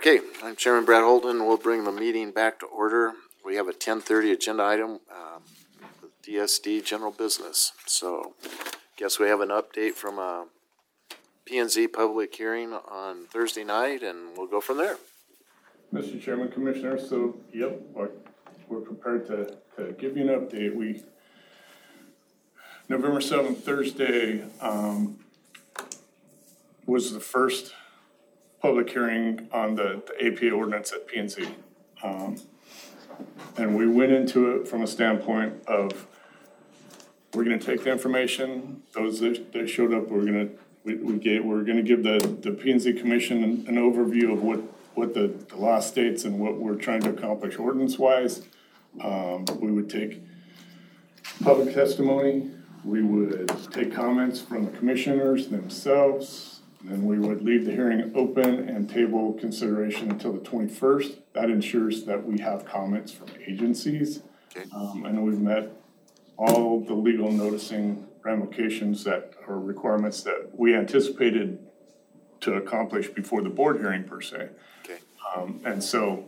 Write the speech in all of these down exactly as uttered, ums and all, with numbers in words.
Okay, I'm Chairman Brad Holden. We'll bring the meeting back to order. We have a ten thirty agenda item, uh, D S D general business. So, guess we have an update from a P and Z public hearing on Thursday night, and we'll go from there. Mister Chairman, Commissioner, so yep, we're prepared to, to give you an update. We November seventh, Thursday, um, was the first public hearing on the, the A P A ordinance at P and Z. Um, and we went into it from a standpoint of we're going to take the information, those that, that showed up, we're going to we, we gave, we're going to give the, the P and Z Commission an, an overview of what, what the, the law states and what we're trying to accomplish ordinance-wise. Um, we would take public testimony, we would take comments from the commissioners themselves, and we would leave the hearing open and table consideration until the twenty-first. That ensures that we have comments from agencies. Okay. Um, and we've met all the legal noticing ramifications that are requirements that we anticipated to accomplish before the board hearing per se. Okay. Um, and so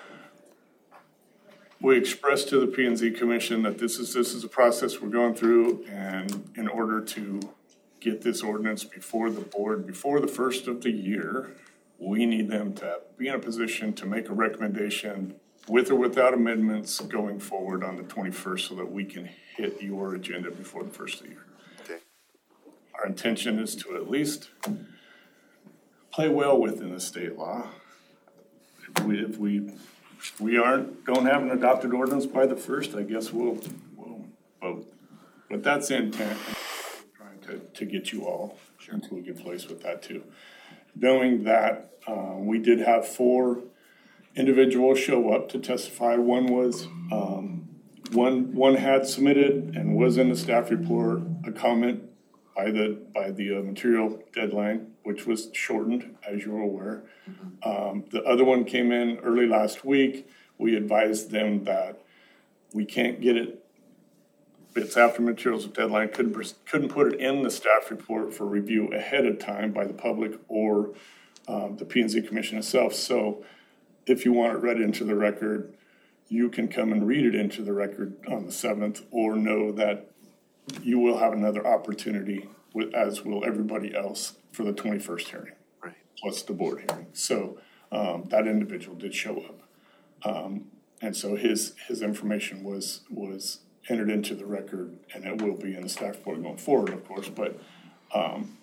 we expressed to the P and Z Commission that this is this is a process we're going through, and in order to get this ordinance before the board before the first of the year, we need them to be in a position to make a recommendation with or without amendments going forward on the twenty-first so that we can hit your agenda before the first of the year. Okay. Our intention is to at least play well within the state law. If we if we if we aren't don't have an adopted ordinance by the first, I guess we'll we'll vote. But that's the intent. To, to get you all sure. into a good place with that too. Knowing that um, we did have four individuals show up to testify. One was um, one one had submitted and was in the staff report a comment by the by the uh, material deadline, which was shortened, as you're aware. Mm-hmm. Um, the other one came in early last week. We advised them that we can't get it. It's after materials deadline, couldn't couldn't put it in the staff report for review ahead of time by the public or um, the P and Z Commission itself. So if you want it read into the record, you can come and read it into the record on the seventh, or know that you will have another opportunity, with, as will everybody else, for the twenty-first hearing, right, plus the board hearing. So um, that individual did show up. Um, and so his his information was was entered into the record, and it will be in the staff report going forward, of course. But um,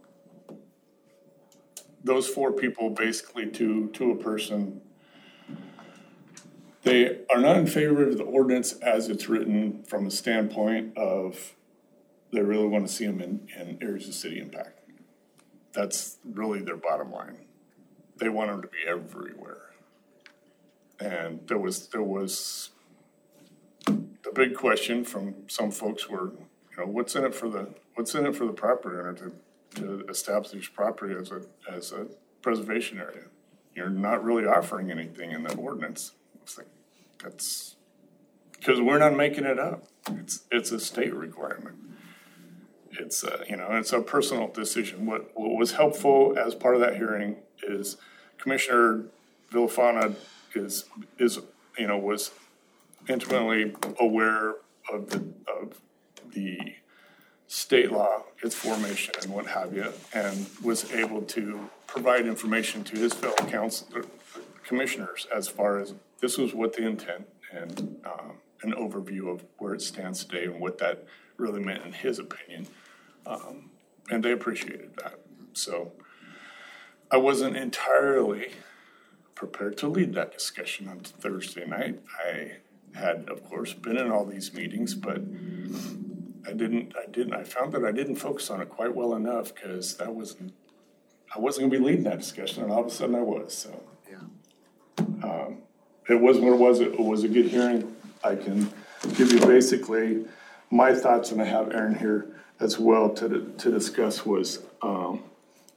those four people, basically to to a person, they are not in favor of the ordinance as it's written from a standpoint of they really want to see them in, in areas of city impact. That's really their bottom line. They want them to be everywhere. And there was there was the big question from some folks were, you know, what's in it for the what's in it for the property owner to, to establish property as a as a preservation area? You're not really offering anything in that ordinance. It's like that's because we're not making it up. It's it's a state requirement. It's a, you know, it's a personal decision. What what was helpful as part of that hearing is Commissioner Villafana is is you know was intimately aware of the of the state law, its formation, and what have you, and was able to provide information to his fellow council commissioners as far as this was what the intent and um, an overview of where it stands today and what that really meant in his opinion, um, and they appreciated that. So I wasn't entirely prepared to lead that discussion on Thursday night. I had, of course, been in all these meetings, but I didn't, I didn't, I found that I didn't focus on it quite well enough because that wasn't, I wasn't gonna be leading that discussion, and all of a sudden I was, so. Yeah. Um, it was what it was, it was a good hearing. I can give you basically my thoughts, and I have Aaron here as well to to discuss was um,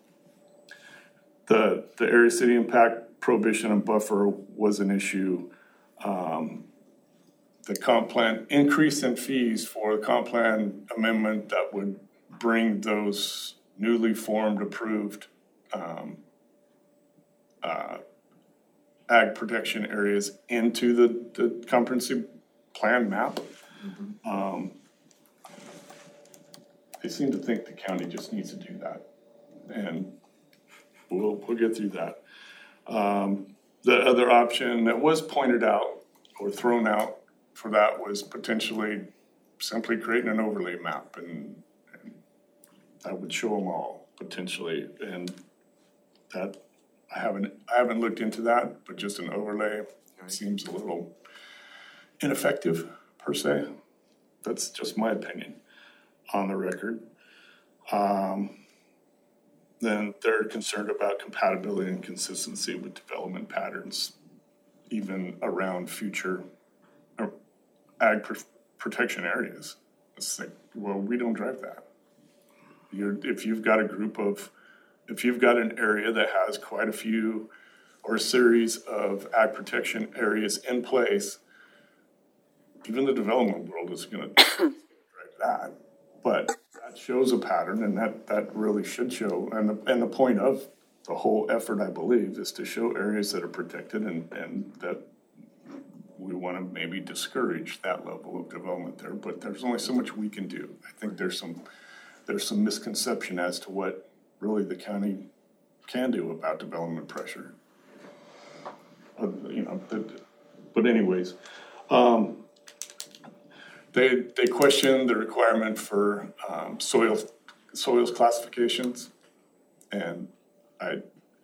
the, the area city impact prohibition and buffer was an issue. Um, The comp plan increase in fees for the comp plan amendment that would bring those newly formed approved um, uh, ag protection areas into the, the comprehensive plan map. Mm-hmm. Um, they seem to think the county just needs to do that, and we'll we'll get through that. Um, the other option that was pointed out or thrown out for that was potentially simply creating an overlay map, and, and that would show them all potentially. And that I haven't I haven't looked into that, but just an overlay seems a little ineffective per se. That's just my opinion on the record. Um, then they're concerned about compatibility and consistency with development patterns, even around future uh, ag pr- protection areas. It's like, well, we don't drive that. You're, if you've got a group of, if you've got an area that has quite a few or a series of ag protection areas in place, even the development world is going to drive that. But that shows a pattern, and that, that really should show. And the, and the point of the whole effort, I believe, is to show areas that are protected and, and that we want to maybe discourage that level of development there. But there's only so much we can do. I think there's some there's some misconception as to what really the county can do about development pressure. Uh, you know, but, but anyways. Um, They they questioned the requirement for um, soil soils classifications, and I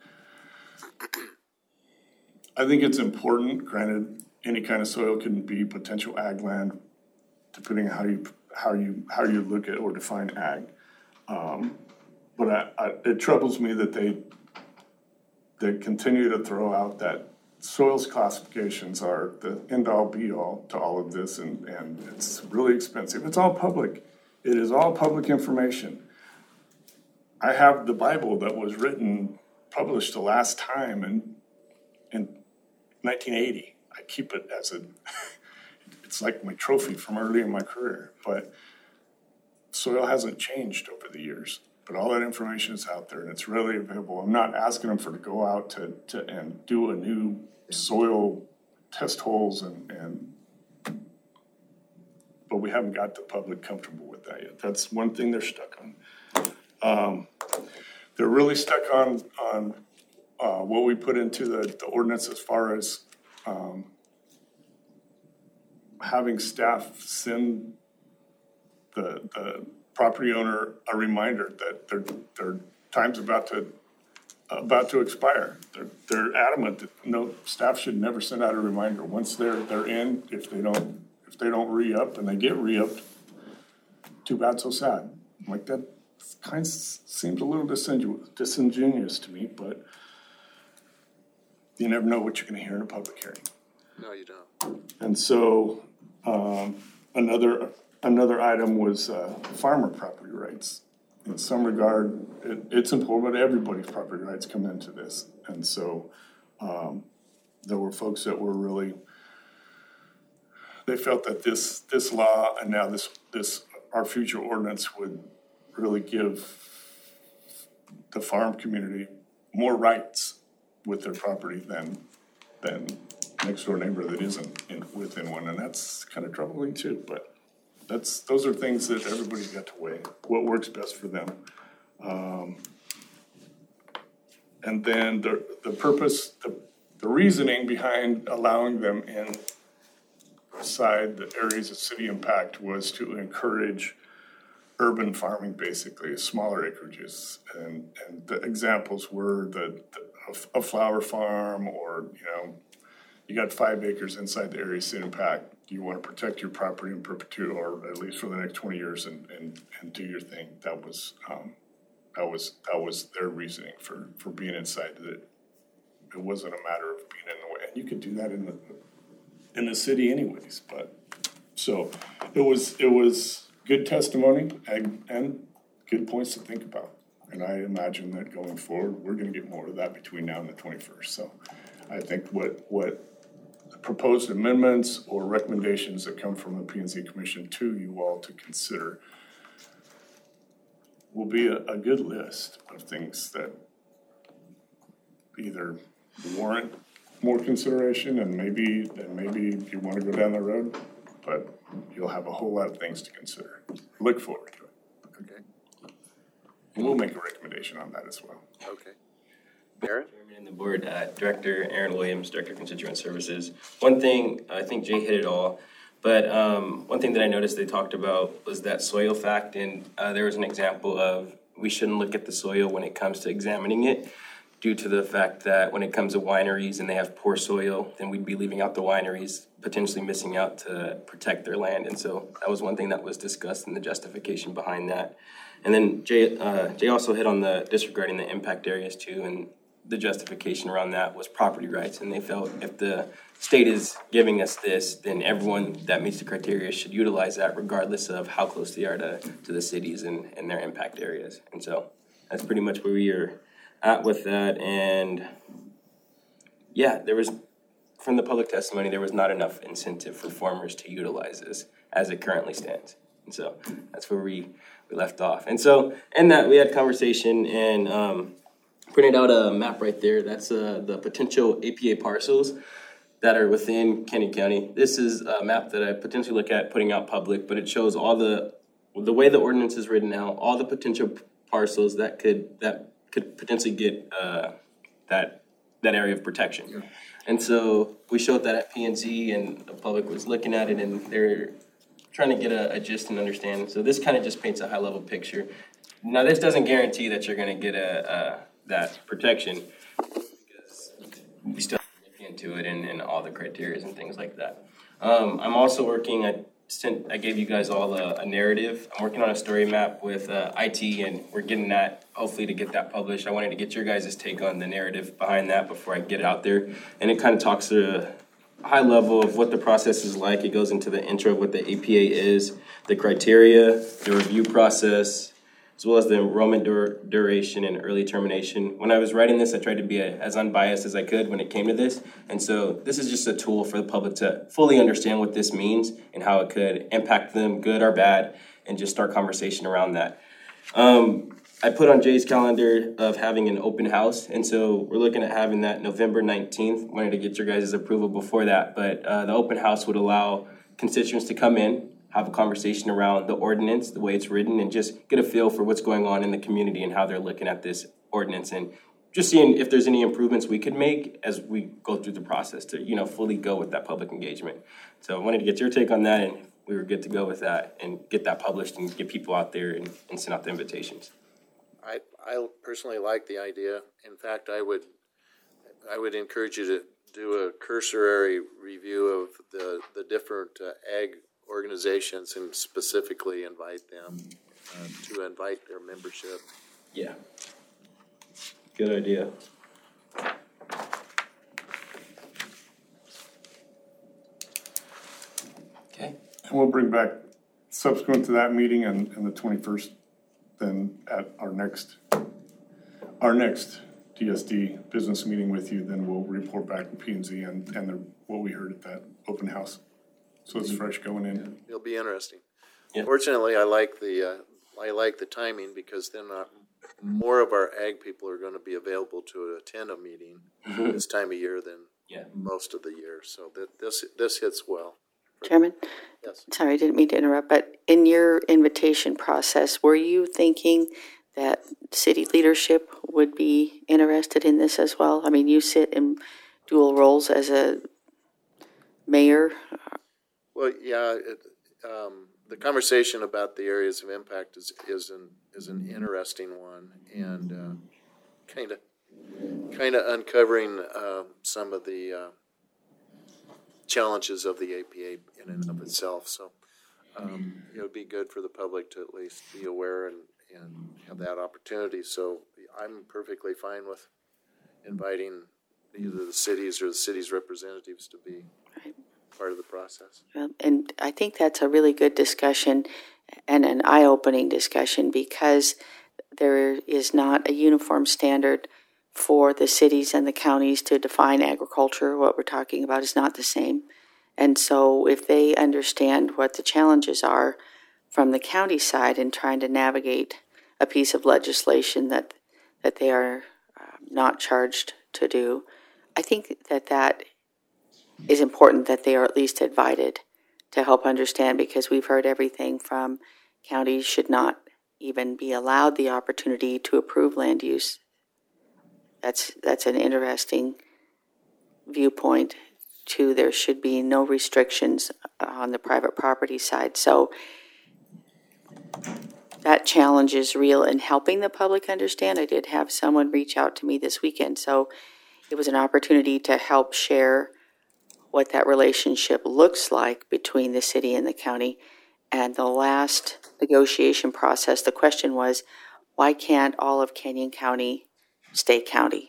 I think it's important. Granted, any kind of soil can be potential ag land, depending on how you how you how you look at or define ag. Um, but I, I, it troubles me that they they continue to throw out that soils classifications are the end-all be-all to all of this, and, and it's really expensive. It's all public. It is all public information. I have the Bible that was written, published the last time in, in nineteen eighty. I keep it as a, it's like my trophy from early in my career. But soil hasn't changed over the years. But all that information is out there, and it's readily available. I'm not asking them for to go out to, to and do a new soil test holes, and, and but we haven't got the public comfortable with that yet. That's one thing they're stuck on. Um, they're really stuck on on uh, what we put into the, the ordinance as far as um, having staff send the the property owner a reminder that their their time's about to about to expire. They're they're adamant that no, staff should never send out a reminder once they're they're in. If they don't if they don't re-up and they get re-upped, too bad, so sad. Like that kind of seems a little disingenu- disingenuous to me, but you never know what you're going to hear in a public hearing. No, you don't. And so um, another. Another item was uh, farmer property rights. In some regard, it, it's important, but everybody's property rights come into this. And so um, there were folks that were really, they felt that this this law and now this this our future ordinance would really give the farm community more rights with their property than than next door neighbor that isn't in, within one, and that's kind of troubling too. But That's those are things that everybody's got to weigh. What works best for them, um, and then the the purpose, the, the reasoning behind allowing them inside the areas of city impact was to encourage urban farming, basically smaller acreages, and and the examples were the, the a, a flower farm, or you know, you got five acres inside the area of city impact. You want to protect your property in perpetuity, or at least for the next twenty years, and, and, and do your thing. That was um, that was that was their reasoning for, for being inside. That it wasn't a matter of being in the way, and you could do that in the in the city anyways. But so it was it was good testimony and, and good points to think about. And I imagine that going forward, we're going to get more of that between now and the twenty-first. So I think what what. proposed amendments or recommendations that come from the P and Z Commission to you all to consider will be a, a good list of things that either warrant more consideration, and maybe, and maybe you want to go down the road, but you'll have a whole lot of things to consider. Look forward to it. Okay. And we'll make a recommendation on that as well. Okay. Aaron? Chairman and the board, uh, Director Aaron Williams, Director of Constituent Services. One thing, I think Jay hit it all, but um, one thing that I noticed they talked about was that soil fact, and uh, there was an example of we shouldn't look at the soil when it comes to examining it, due to the fact that when it comes to wineries and they have poor soil, then we'd be leaving out the wineries, potentially missing out to protect their land. And so that was one thing that was discussed in the justification behind that. And then Jay, uh, Jay also hit on the disregarding the impact areas too, and the justification around that was property rights. And they felt if the state is giving us this, then everyone that meets the criteria should utilize that regardless of how close they are to, to the cities and, and their impact areas. And so that's pretty much where we are at with that. And yeah, there was, from the public testimony, there was not enough incentive for farmers to utilize this as it currently stands. And so that's where we, we left off. And so in that we had conversation and um, printed out a map right there. That's uh, the potential A P A parcels that are within Kenny County. This is a map that I potentially look at putting out public, but it shows all the, the way the ordinance is written now, all the potential parcels that could, that could potentially get uh, that that area of protection. Yeah. And so we showed that at P and Z, and the public was looking at it, and they're trying to get a, a gist and understand. So this kind of just paints a high-level picture. Now, this doesn't guarantee that you're going to get a, a that protection, because we still have to look into it and, and all the criteria and things like that. Um, I'm also working at Sent, I gave you guys all a, a narrative. I'm working on a story map with uh, I T, and we're getting that, hopefully, to get that published. I wanted to get your guys' take on the narrative behind that before I get it out there. And it kind of talks to a high level of what the process is like. It goes into the intro of what the A P A is, the criteria, the review process, as well as the enrollment dur- duration and early termination. When I was writing this, I tried to be a, as unbiased as I could when it came to this. And so this is just a tool for the public to fully understand what this means and how it could impact them, good or bad, and just start conversation around that. Um, I put on Jay's calendar of having an open house, and so we're looking at having that November nineteenth. Wanted to get your guys' approval before that, but uh, the open house would allow constituents to come in, have a conversation around the ordinance, the way it's written, and just get a feel for what's going on in the community and how they're looking at this ordinance, and just seeing if there's any improvements we could make as we go through the process to, you know, fully go with that public engagement. So I wanted to get your take on that, and we were good to go with that and get that published and get people out there and, and send out the invitations. I, I personally like the idea. In fact, I would I would encourage you to do a cursory review of the, the different uh, ag organizations and specifically invite them uh, to invite their membership. Yeah. Good idea. Okay. And we'll bring back, subsequent to that meeting and, and the twenty-first, then at our next, our next D S D business meeting with you, then we'll report back to P and Z and, and the, what we heard at that open house. So it's fresh going in. It'll be interesting. Yeah. Fortunately, I like the uh, I like the timing, because then uh, more of our ag people are going to be available to attend a meeting Mm-hmm. this time of year than Yeah. most of the year. So that this this hits well. Chairman, Yes. sorry, I didn't mean to interrupt, but in your invitation process, were you thinking that city leadership would be interested in this as well? I mean, you sit in dual roles as a mayor. Well, yeah, it, um, the conversation about the areas of impact is is an is an interesting one, and kind of kind of uncovering uh, some of the uh, challenges of the A P A in and of itself. So um, it would be good for the public to at least be aware and, and have that opportunity. So I'm perfectly fine with inviting either the cities or the city's representatives to be Right. part of the process. Um, And I think that's a really good discussion and an eye-opening discussion, because there is not a uniform standard for the cities and the counties to define agriculture. What we're talking about is not the same. And so if they understand what the challenges are from the county side in trying to navigate a piece of legislation that that they are uh, not charged to do, I think that that is important, that they are at least invited to help understand, because we've heard everything from counties should not even be allowed the opportunity to approve land use. That's that's an interesting viewpoint, to there should be no restrictions on the private property side. So that challenge is real in helping the public understand. I did have someone reach out to me this weekend, so it was an opportunity to help share what that relationship looks like between the city and the county. And the last negotiation process, the question was, why can't all of Kenyon County stay county?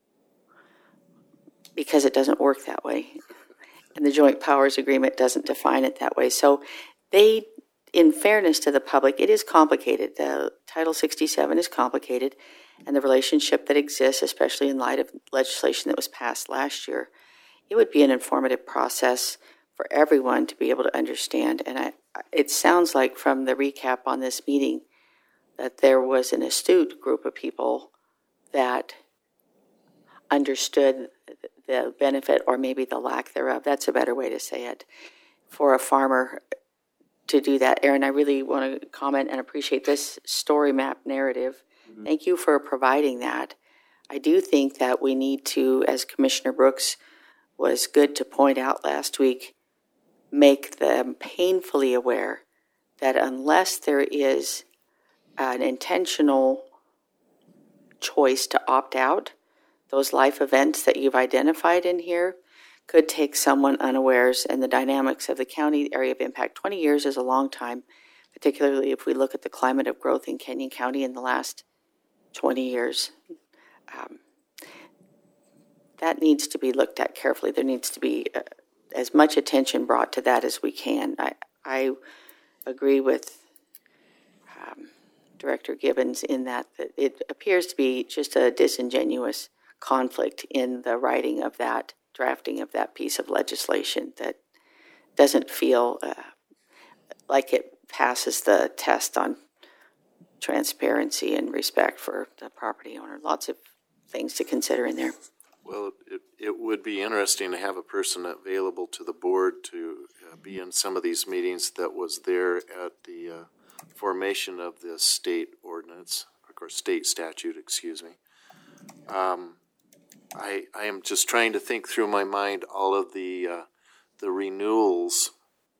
Because it doesn't work that way. And the Joint Powers Agreement doesn't define it that way. So they, in fairness to the public, it is complicated. The Title sixty-seven is complicated, and the relationship that exists, especially in light of legislation that was passed last year, it would be an informative process for everyone to be able to understand. And I, it sounds like from the recap on this meeting that there was an astute group of people that understood the benefit, or maybe the lack thereof, that's a better way to say it, for a farmer to do that. Aaron, I really want to comment and appreciate this story map narrative. Mm-hmm. Thank you for providing that. I do think that we need to, as Commissioner Brooks was good to point out last week, make them painfully aware that unless there is an intentional choice to opt out, those life events that you've identified in here could take someone unawares, and the dynamics of the county area of impact. twenty years is a long time, particularly if we look at the climate of growth in Kenyon County in the last twenty years. Um, that needs to be looked at carefully. There needs to be uh, as much attention brought to that as we can. I, I agree with um, Director Gibbons in that, that it appears to be just a disingenuous conflict in the writing of that, drafting of that piece of legislation that doesn't feel uh, like it passes the test on transparency and respect for the property owner. Lots of things to consider in there. Well, it, it would be interesting to have a person available to the board to uh, be in some of these meetings that was there at the uh, formation of this state ordinance, or state statute, excuse me. Um, I, I am just trying to think through my mind all of the uh, the renewals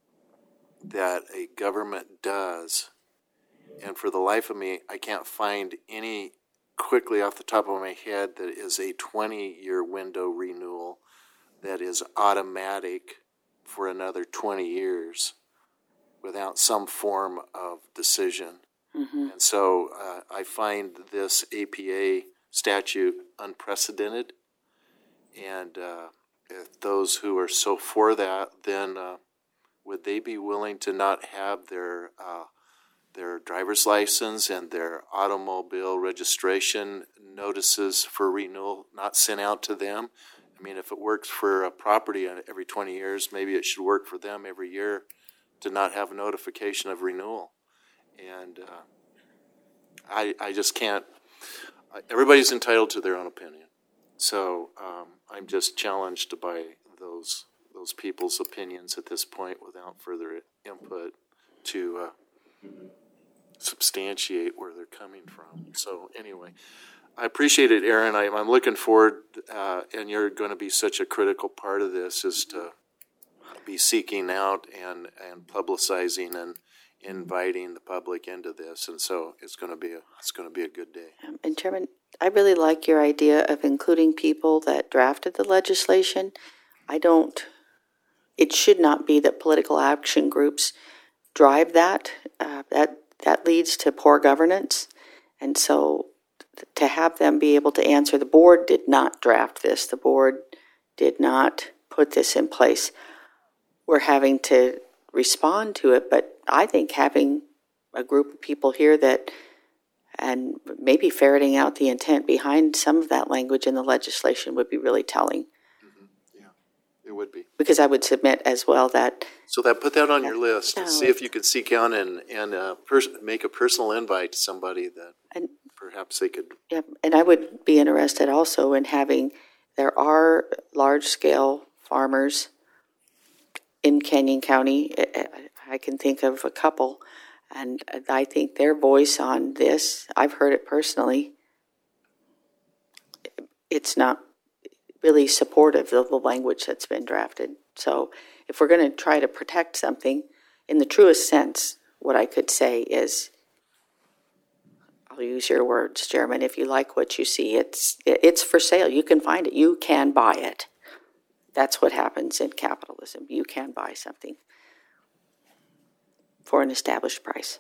that a government does, and for the life of me, I can't find any quickly off the top of my head that is a twenty-year window renewal that is automatic for another twenty years without some form of decision. Mm-hmm. And so uh, I find this A P A statute unprecedented. And uh, if those who are so for that, then uh, would they be willing to not have their uh, their driver's license and their automobile registration notices for renewal not sent out to them? I mean, if it works for a property every twenty years, maybe it should work for them every year to not have a notification of renewal. And uh, I, I just can't, everybody's entitled to their own opinion. So um, I'm just challenged by those those people's opinions at this point without further input to uh, substantiate where they're coming from. So anyway, I appreciate it, Aaron. I, I'm looking forward, uh, and you're going to be such a critical part of this, is to be seeking out and, and publicizing and inviting the public into this. And so it's going to be a it's going to be a good day. Um, and Chairman, I really like your idea of including people that drafted the legislation. I don't, it should not be that political action groups drive that. Uh, that that leads to poor governance. And so to have them be able to answer, the board did not draft this. The board did not put this in place. We're having to respond to it, but I think having a group of people here that, and maybe ferreting out the intent behind some of that language in the legislation would be really telling. Mm-hmm. Yeah, it would be. Because I would submit as well that... So that put that on your list. No. See if you could seek out and, and uh, pers- make a personal invite to somebody that and, perhaps they could... Yeah, and I would be interested also in having there are large-scale farmers in Canyon County. I can think of a couple, and I think their voice on this, I've heard it personally, it's not really supportive of the language that's been drafted. So if we're going to try to protect something, in the truest sense, what I could say is, I'll use your words, Chairman, if you like what you see, it's it's for sale. You can find it. You can buy it. That's what happens in capitalism. You can buy something for an established price.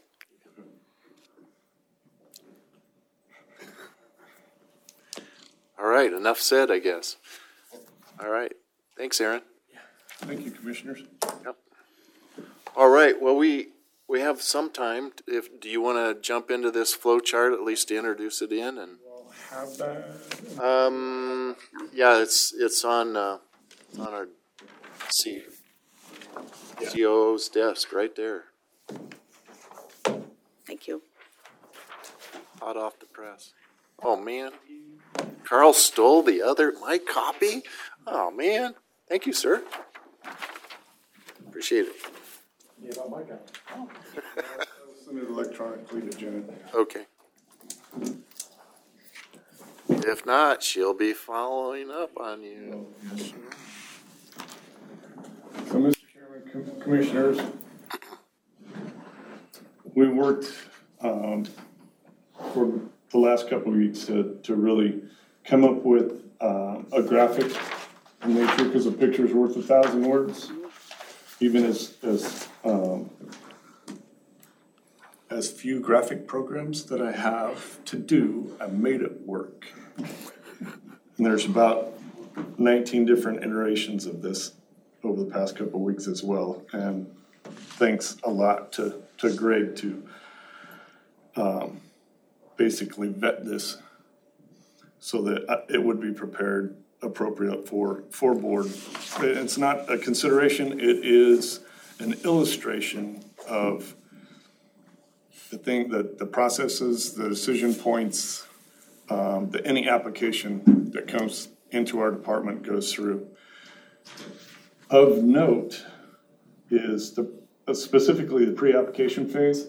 All right, enough said, I guess. All right, thanks, Aaron. Thank you, Commissioners. Yep. All right, well, we we have some time. If do you want to jump into this flow chart, at least to introduce it in? And We'll have that. um, yeah, it's it's on uh, on our C C O O's desk right there, Thank you. hot off the press. Oh man, Carl stole the other my copy. Oh man, thank you, sir. Appreciate it. Yeah, about my copy. Oh. I'll send it electronically to Janet. Okay. If not, she'll be following up on you. So, Mister Chairman, Com- Commissioners, we worked um, for the last couple of weeks to, to really come up with uh, a graphic in nature, because a picture's worth a thousand words. Even as as um, as few graphic programs that I have to do, I made it work. And there's about nineteen different iterations of this over the past couple of weeks as well. And thanks a lot to, to Greg to um, basically vet this so that it would be prepared appropriate for, for board. It's not a consideration, it is an illustration of the thing, that the processes, the decision points, um, that any application that comes into our department goes through. Of note is the, uh, specifically the pre-application phase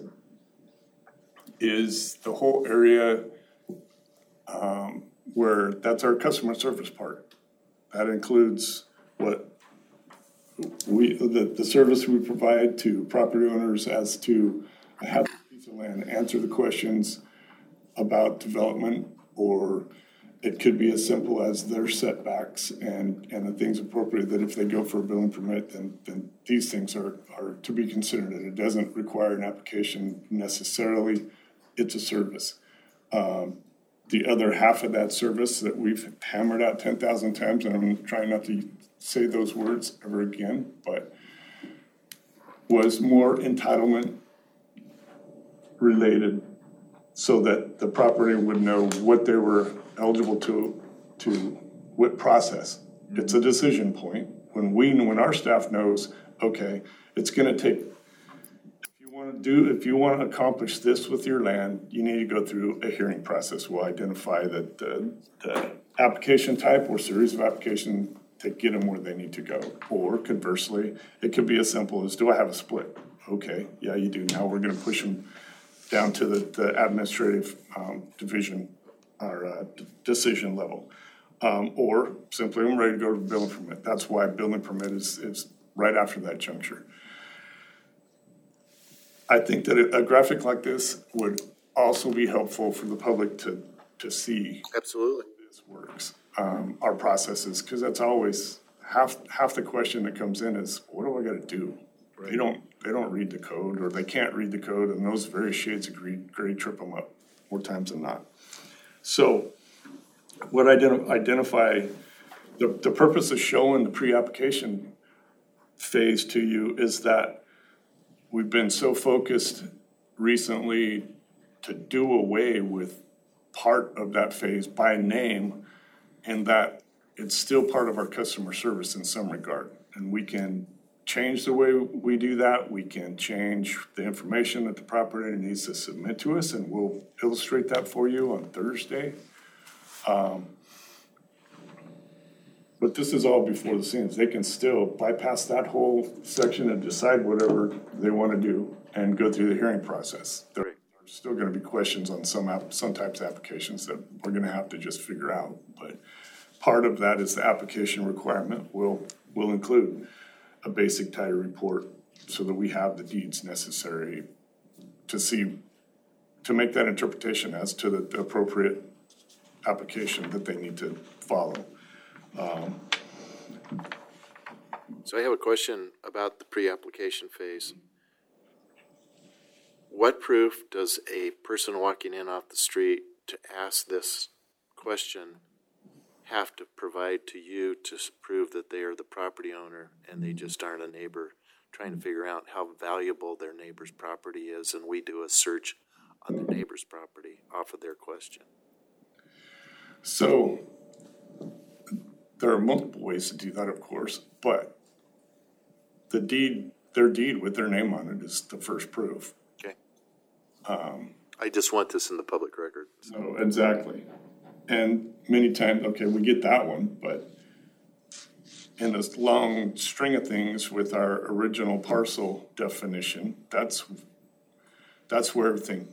is the whole area um, where that's our customer service part. That includes what we, the, the service we provide to property owners as to have a piece of land, answer the questions about development, or it could be as simple as their setbacks and, and the things appropriate that if they go for a building permit, then, then these things are, are to be considered. And it doesn't require an application necessarily. It's a service. Um, the other half of that service that we've hammered out ten thousand times, and I'm trying not to say those words ever again, but was more entitlement related, so that the property would know what they were eligible to, to what process. It's a decision point. When we, when our staff knows, okay, it's gonna take, if you wanna do, if you wanna accomplish this with your land, you need to go through a hearing process. We'll identify that the, the application type or series of application to get them where they need to go. Or conversely, it could be as simple as, do I have a split? Okay, yeah, you do. Now we're gonna push them down to the, the administrative um, division or uh, d- decision level. Um, or simply, I'm ready to go to the building permit. That's why building permit is, is right after that juncture. I think that a, a graphic like this would also be helpful for the public to, to see Absolutely. how this works, um, our processes, because that's always half half the question that comes in is, what do I got to do? They don't they don't read the code, or they can't read the code, and those various shades of gray, gray trip them up more times than not. So what I ident- identify, the, the purpose of showing the pre-application phase to you is that we've been so focused recently to do away with part of that phase by name, and that it's still part of our customer service in some regard. And we can change the way we do that. We can change the information that the property owner needs to submit to us, and we'll illustrate that for you on Thursday. Um, But this is all before the scenes. They can still bypass that whole section and decide whatever they want to do and go through the hearing process. There are still going to be questions on some app, some types of applications that we're going to have to just figure out. But part of that is the application requirement will will include a basic title report so that we have the deeds necessary to see, to make that interpretation as to the appropriate application that they need to follow. Um, So I have a question about the pre-application phase. What proof does a person walking in off the street to ask this question have to provide to you to s- prove that they are the property owner and they just aren't a neighbor, trying to figure out how valuable their neighbor's property is, and we do a search on their neighbor's property off of their question? So there are multiple ways to do that, of course, but the deed, their deed with their name on it is the first proof. Okay. Um, I just want this in the public record. so exactly. And many times, okay, we get that one, but in this long string of things with our original parcel definition, that's that's where everything,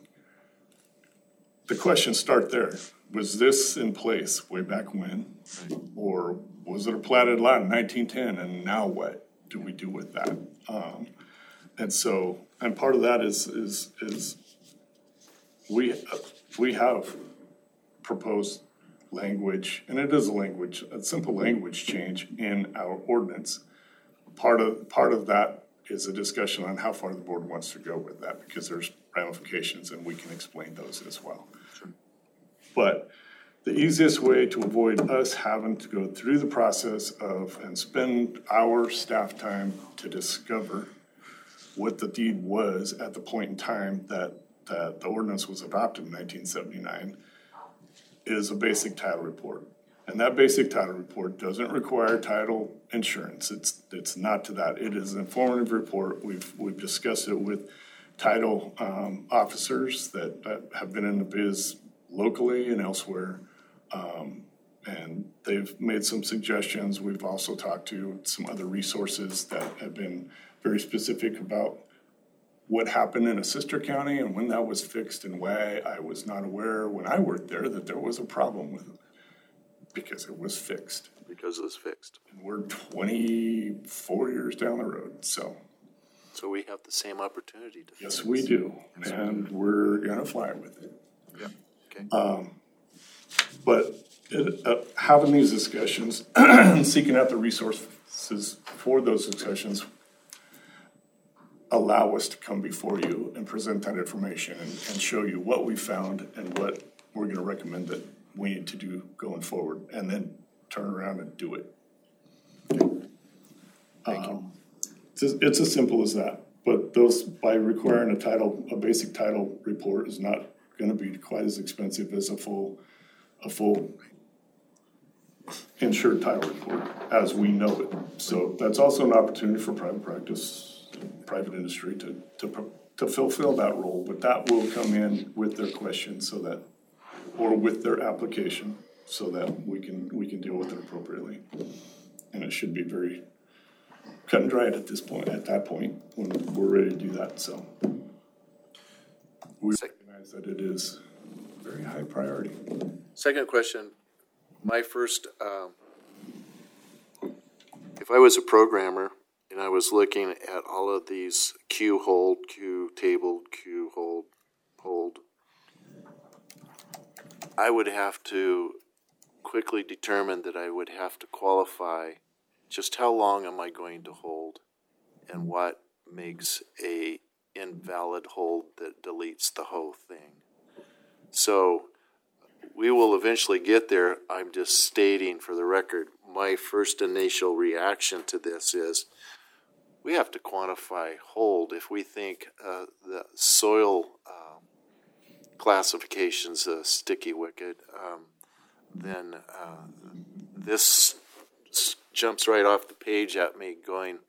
the questions start there. Was this in place way back when? Or was it a platted lot in nineteen ten, and now what do we do with that? Um, and so, and part of that is, is, is we, uh, we have proposed language, and it is a language, a simple language change in our ordinance. Part of, part of that is a discussion on how far the board wants to go with that, because there's ramifications, and we can explain those as well. But the easiest way to avoid us having to go through the process of and spend our staff time to discover what the deed was at the point in time that, that the ordinance was adopted in nineteen seventy-nine is a basic title report. And that basic title report doesn't require title insurance. It's it's not to that. It is an informative report. We've we've discussed it with title um, officers that, that have been in the biz locally and elsewhere. Um, and they've made some suggestions. We've also talked to some other resources that have been very specific about what happened in a sister county and when that was fixed, and why I was not aware when I worked there that there was a problem with it, because it was fixed. Because it was fixed. And we're twenty-four years down the road, so. So we have the same opportunity to. Yes, fix. we do, and we're gonna fly with it. Yeah. Okay. Um, but it, uh, having these discussions, and seeking out the resources for those discussions allow us to come before you and present that information and, and show you what we found and what we're gonna recommend that we need to do going forward, and then turn around and do it. Thank you. Um, It's, as- it's as simple as that, but those, by requiring a title, a basic title report is not gonna be quite as expensive as a full, a full insured title report as we know it. So that's also an opportunity for private practice, private industry to, to, pro- to fulfill that role, but that will come in with their questions so that, or with their application, so that we can, we can deal with it appropriately. And it should be very cut and dried at this point, at that point, when we're ready to do that, so. We recognize that it is a very high priority. Second question, my first, um, if I was a programmer and I was looking at all of these queue hold, queue tabled, queue hold, hold, I would have to quickly determine that I would have to qualify just how long am I going to hold and what makes a invalid hold that deletes the whole thing. So we will eventually get there. I'm just stating for the record, my first initial reaction to this is we have to quantify hold. If we think uh, the soil um, classification's a sticky wicket, um, then uh, this s- jumps right off the page at me going,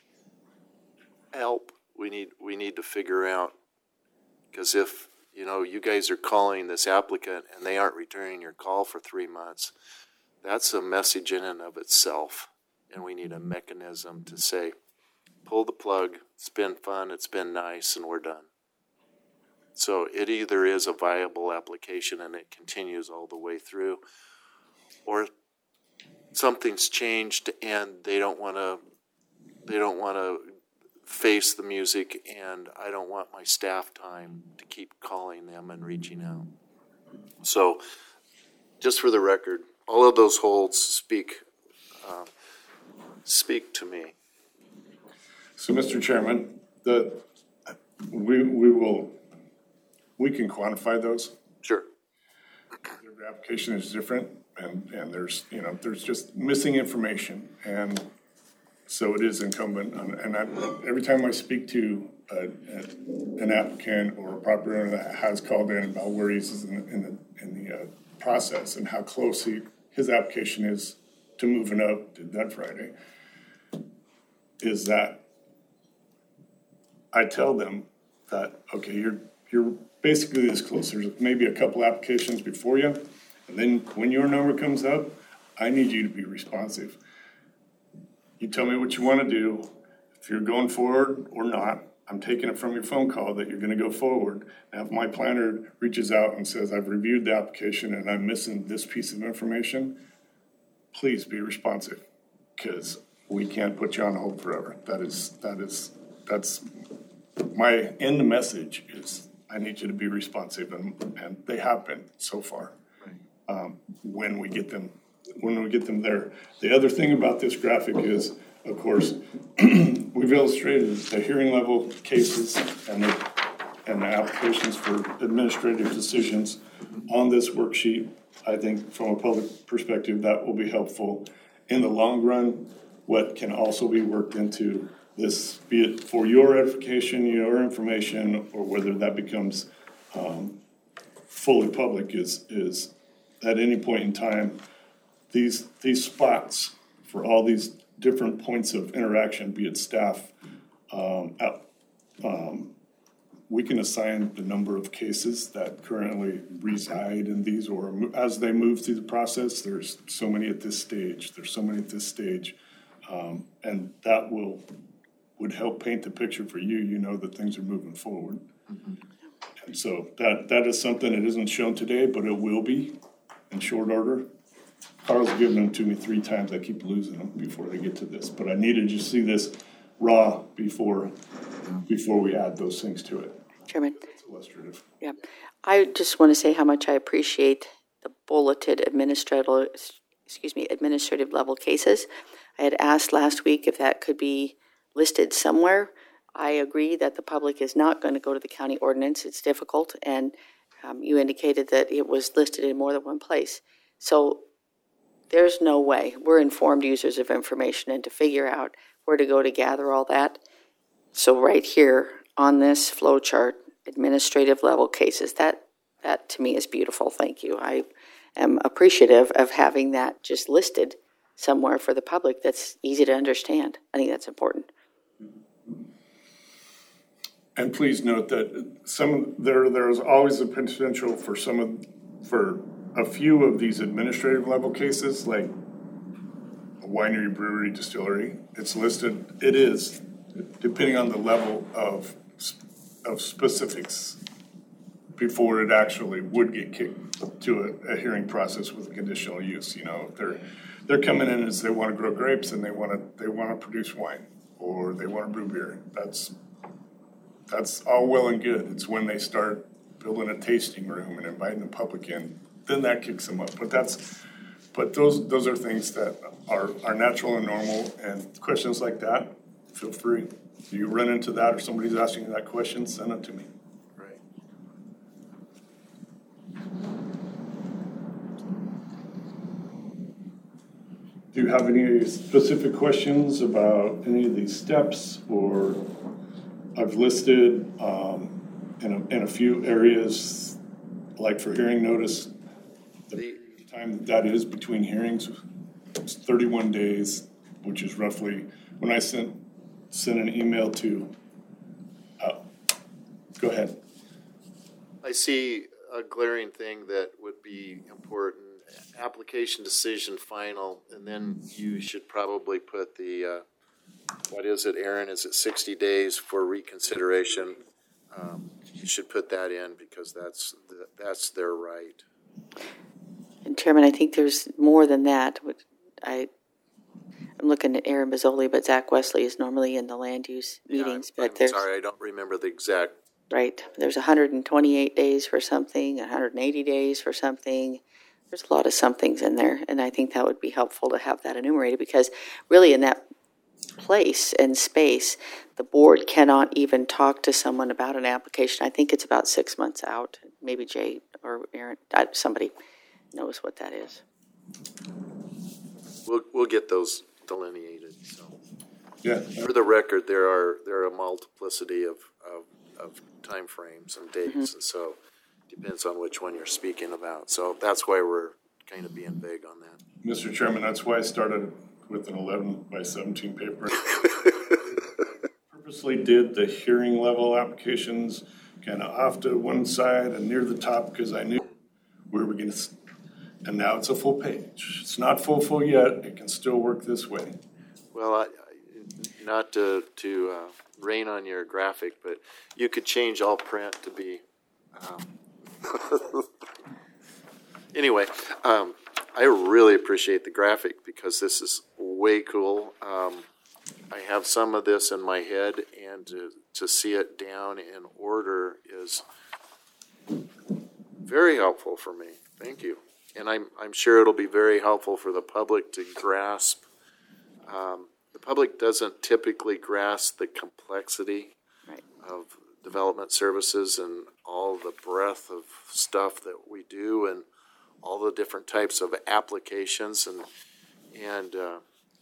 help, we need, we need to figure out, because if, you know, you guys are calling this applicant and they aren't returning your call for three months, that's a message in and of itself. And we need a mechanism to say, pull the plug, it's been fun, it's been nice, and we're done. So it either is a viable application and it continues all the way through, or something's changed and they don't want to, they don't want to face the music, and I don't want my staff time to keep calling them and reaching out. So just for the record, all of those holds speak, uh, speak to me. So, Mister Chairman, the, we, we will, we can quantify those. Sure. Every application is different, and, and there's, you know, there's just missing information. And so it is incumbent on, and I, every time I speak to a, a, an applicant or a property owner that has called in about where he is in, in the, in the uh, process and how close he, his application is to moving up to Dead Friday, is that I tell them that, okay, you're you're basically this close. There's maybe a couple applications before you, and then when your number comes up, I need you to be responsive. You tell me what you want to do. If you're going forward or not, I'm taking it from your phone call that you're going to go forward. Now, if my planner reaches out and says, I've reviewed the application and I'm missing this piece of information, please be responsive, because we can't put you on hold forever. That is, that is, that's my end message is I need you to be responsive, and, and they have been so far. Um, when we get them, when we get them there. The other thing about this graphic is, of course, we've illustrated the hearing level cases and the, and the applications for administrative decisions on this worksheet. I think from a public perspective, that will be helpful. In the long run, what can also be worked into this, be it for your edification, your information, or whether that becomes um, fully public, is is at any point in time, these these spots for all these different points of interaction, be it staff, um, at, um, we can assign the number of cases that currently reside in these, or as they move through the process, there's so many at this stage, there's so many at this stage, um, and that will would help paint the picture for you. You know that things are moving forward. Mm-hmm. And so that that is something that isn't shown today, but it will be in short order. Carl's given them to me three times. I keep losing them before they get to this, but I needed to see this raw before before we add those things to it. Chairman. It's illustrative. Yeah, I just want to say how much I appreciate the bulleted administrative, excuse me, administrative level cases. I had asked last week if that could be listed somewhere. I agree that the public is not going to go to the county ordinance. It's difficult, and um, you indicated that it was listed in more than one place. So there's no way. We're informed users of information, and to figure out where to go to gather all that. So right here on this flow chart, administrative level cases, that that to me is beautiful. Thank you. I am appreciative of having that just listed somewhere for the public that's easy to understand. I think that's important. And please note that some there there is always a potential for some of for a few of these administrative level cases, like a winery, brewery, distillery. It's listed. It is depending on the level of of specifics before it actually would get kicked to a, a hearing process with conditional use. You know, if they're they're coming in as they want to grow grapes and they want to they want to produce wine, or they want to brew beer. That's That's all well and good. It's when they start building a tasting room and inviting the public in, then that kicks them up. But that's, but those those are things that are, are natural and normal. And questions like that, feel free. If you run into that or somebody's asking you that question, send it to me. Right. Do you have any specific questions about any of these steps? Or I've listed um, in, a, in a few areas, like for hearing notice, the time that is between hearings is thirty-one days, which is roughly when I sent sent an email to. Uh, go ahead. I see a glaring thing that would be important, application decision final, and then you should probably put the, uh, what is it, Aaron? Is it sixty days for reconsideration? Um, you should put that in because that's, the- that's their right. And Chairman, I think there's more than that. Which I, I'm looking at Aaron Mazzoli, but Zach Wesley is normally in the land use meetings. Yeah, I'm, but I'm there's sorry, I don't remember the exact. right. There's one hundred twenty-eight days for something, one hundred eighty days for something. There's a lot of somethings in there, and I think that would be helpful to have that enumerated because really in that place and space, the board cannot even talk to someone about an application. I think it's about six months out. Maybe Jay or Aaron, uh, somebody knows what that is. We'll, we'll get those delineated, so. Yeah, For the record, there are, there are a multiplicity of, of, of timeframes and dates, Mm-hmm. and so depends on which one you're speaking about. So that's why we're kind of being vague on that. Mister Chairman, that's why I started with an eleven by seventeen paper. Purposely did the hearing level applications kind of off to one side and near the top because I knew where we're going to, and now it's a full page. It's not full full yet. It can still work this way. Well, I, I, not to, to uh, rain on your graphic, but you could change all print to be, um, anyway, um, I really appreciate the graphic because this is way cool. Um, I have some of this in my head, and to, to see it down in order is very helpful for me. Thank you. And I'm, I'm sure it'll be very helpful for the public to grasp. Um, the public doesn't typically grasp the complexity Right. of development services and all the breadth of stuff that we do and all the different types of applications and, and, uh,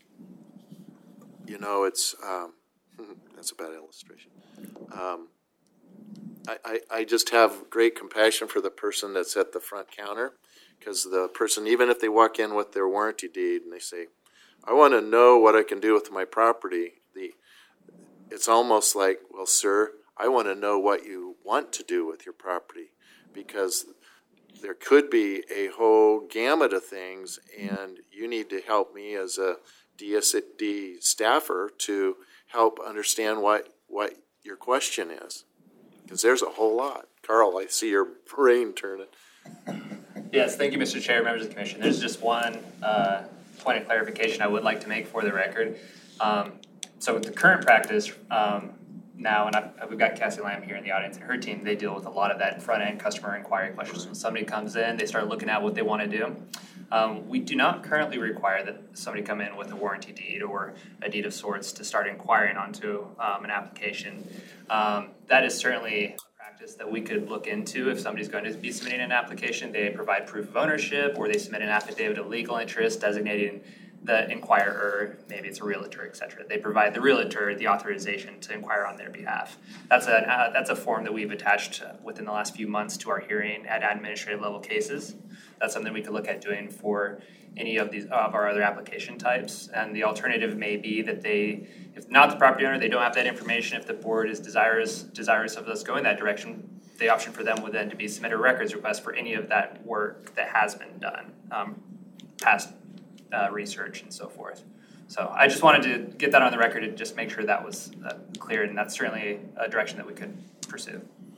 you know, it's, um, that's a bad illustration. Um, I, I, I just have great compassion for the person that's at the front counter, because the person, even if they walk in with their warranty deed and they say, I want to know what I can do with my property, the, it's almost like, well, sir, I want to know what you want to do with your property, because there could be a whole gamut of things, and you need to help me as a D S D staffer to help understand what, what your question is, because there's a whole lot. Carl, I see your brain turning. Yes, thank you, Mister Chair, members of the commission. There's just one uh, point of clarification I would like to make for the record. Um, so with the current practice um, now, and I've, we've got Cassie Lamb here in the audience and her team, they deal with a lot of that front-end customer inquiry questions. When somebody comes in, they start looking at what they want to do. Um, we do not currently require that somebody come in with a warranty deed or a deed of sorts to start inquiring onto um, an application. Um, that is certainly a practice that we could look into if somebody's going to be submitting an application. They provide proof of ownership, or they submit an affidavit of legal interest designating the inquirer, maybe it's a realtor, et cetera. They provide the realtor the authorization to inquire on their behalf. That's a uh, that's a form that we've attached uh, within the last few months to our hearing at administrative level cases. That's something we could look at doing for any of these of our other application types. And the alternative may be that they, if not the property owner, they don't have that information. If the board is desirous desirous of us going that direction, the option for them would then to be submit a records request for any of that work that has been done, um, past uh, research and so forth. So I just wanted to get that on the record and just make sure that was uh, clear, and that's certainly a direction that we could pursue.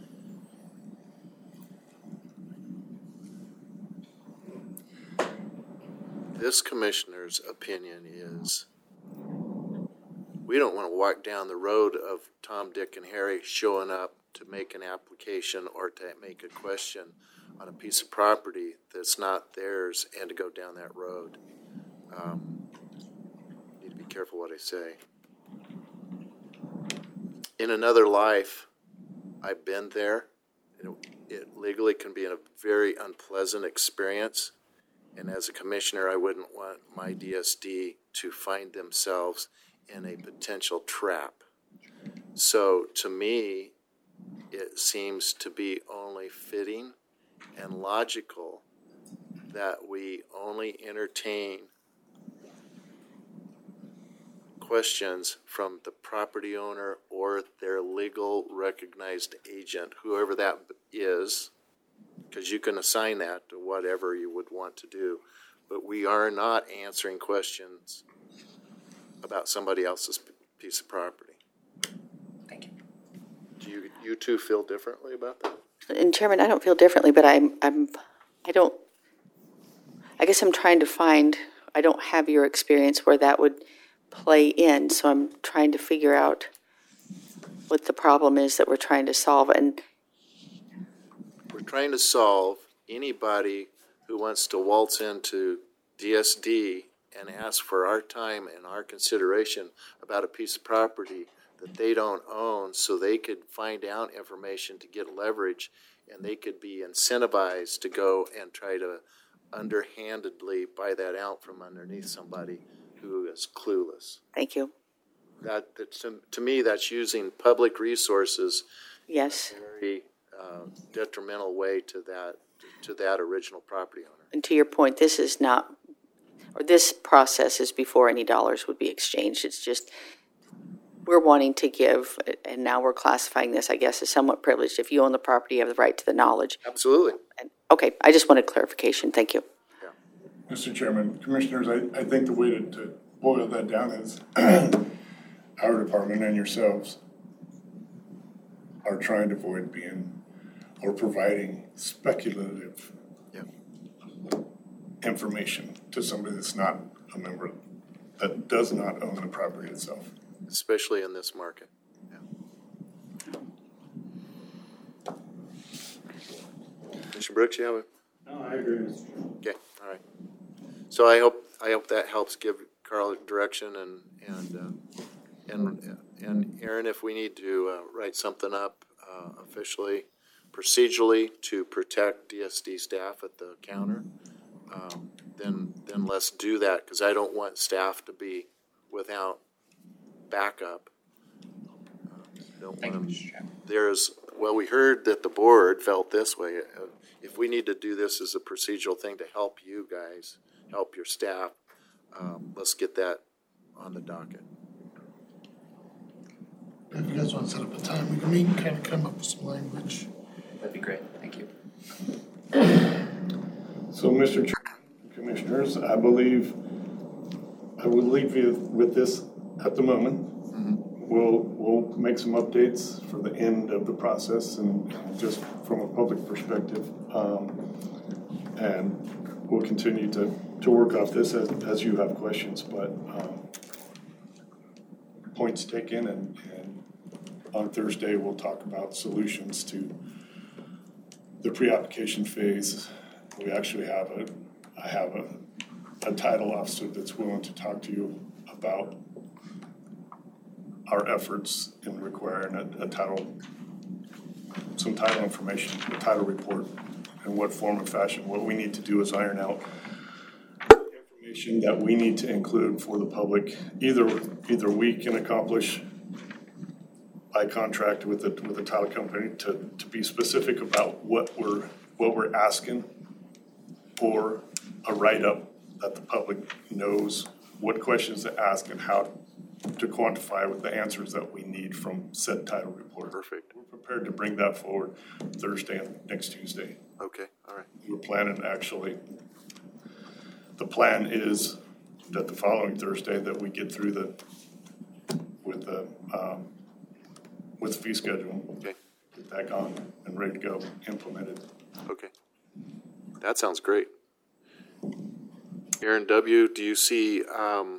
This commissioner's opinion is we don't want to walk down the road of Tom, Dick, and Harry showing up to make an application or to make a question on a piece of property that's not theirs and to go down that road. Um, need to be careful what I say. In another life, I've been there. It, it legally can be a very unpleasant experience. And as a commissioner, I wouldn't want my D S D to find themselves in a potential trap. So to me, it seems to be only fitting and logical that we only entertain questions from the property owner or their legal recognized agent, whoever that is, because you can assign that to whatever you would want to do. But we are not answering questions about somebody else's p- piece of property. Thank you. Do you, you two feel differently about that? And Chairman, I don't feel differently, but I'm, I'm, I don't, I guess I'm trying to find, I don't have your experience where that would play in, so I'm trying to figure out what the problem is that we're trying to solve. And We're trying to solve anybody who wants to waltz into D S D and ask for our time and our consideration about a piece of property that they don't own, so they could find out information to get leverage, and they could be incentivized to go and try to underhandedly buy that out from underneath somebody who is clueless. thank you. That, that to, to me, that's using public resources Yes. in a very uh, detrimental way to that to that original property owner. And to your point, this is not, or this process is before any dollars would be exchanged. It's just, we're wanting to give, and now we're classifying this, I guess, as somewhat privileged. If you own the property, you have the right to the knowledge. Absolutely. And, okay, I just wanted clarification. Thank you. Mister Chairman, Commissioners, I, I think the way to, to boil that down is our department and yourselves are trying to avoid being or providing speculative Yeah. information to somebody that's not a member, that does not own the property itself. Especially in this market. Yeah. Mister Brooks, you have a? No, I agree, Mister Chairman. Okay, all right. So I hope, I hope that helps give Carl direction and, and, uh, and, and Aaron, if we need to, uh, write something up, uh, officially, procedurally to protect D S D staff at the counter, um, then, then let's do that, because I don't want staff to be without backup. Uh, Don't Thank you, want 'em- Mister Chairman. There's, well, we heard that the board felt this way. Uh, If we need to do this as a procedural thing to help you guys, help your staff, um, let's get that on the docket. If you guys want to set up a time, we can meet and kind of come up with some language. That'd be great. Thank you. So, Mister Chairman, Commissioners, I believe I will leave you with this at the moment. We'll, we'll make some updates for the end of the process and just from a public perspective. Um, and we'll continue to, to work off this as, as you have questions, but, um, points taken, and, and on Thursday, we'll talk about solutions to the pre-application phase. We actually have a, I have a, a title officer that's willing to talk to you about our efforts in requiring a, a title, some title information, a title report, in what form and fashion. What we need to do is iron out information that we need to include for the public. Either, either we can accomplish by contract with the, with the title company to, to be specific about what we're, what we're asking, or a write-up that the public knows what questions to ask and how to quantify with the answers that we need from said title report. Perfect. We're prepared to bring that forward Thursday and next Tuesday. Okay, all right. We're planning actually, the plan is that the following Thursday that we get through the, with the, um, with fee schedule. Okay. Get that gone and ready to go, implemented. Okay. That sounds great. Aaron W., do you see, um,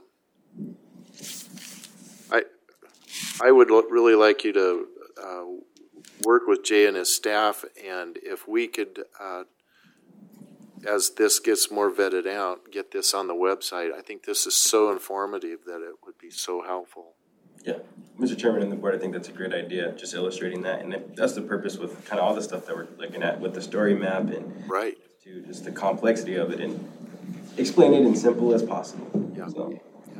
I, I would lo- really like you to, uh, work with Jay and his staff, and if we could, uh, as this gets more vetted out, get this on the website. I think this is so informative that it would be so helpful. Yeah, Mister Chairman and the board, I think that's a great idea, just illustrating that, and it- that's the purpose with kind of all the stuff that we're looking at with the story map and Right. to just the complexity of it and explain it in simple as possible. Yeah. So,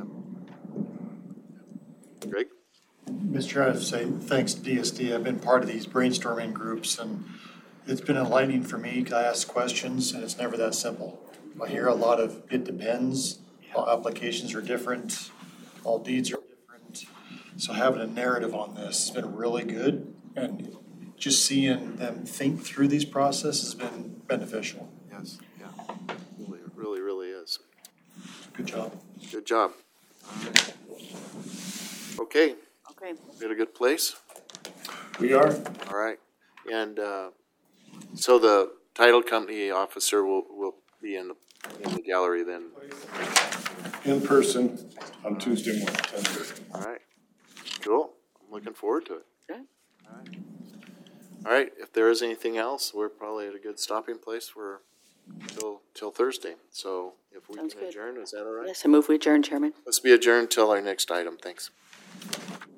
Greg? Mister Chair, I have to say thanks to D S D. I've been part of these brainstorming groups, and it's been enlightening for me because I ask questions, and it's never that simple. I hear a lot of "it depends," all applications are different, all deeds are different. So having a narrative on this has been really good, and just seeing them think through these processes has been beneficial. Yes, yeah. Really, really, really is. Good job. Good job. Okay, Okay. we at a good place? We are, All right. And uh, so the title company officer will, will be in the, in the gallery then. in person on Tuesday morning, ten thirty. All right. Cool. I'm looking forward to it. Okay. All right. All right. If there is anything else, we're probably at a good stopping place for till till Thursday. So if we Sounds can good. adjourn, is that all right? Yes, I move we adjourn, Chairman. Let's be adjourned till our next item. Thanks.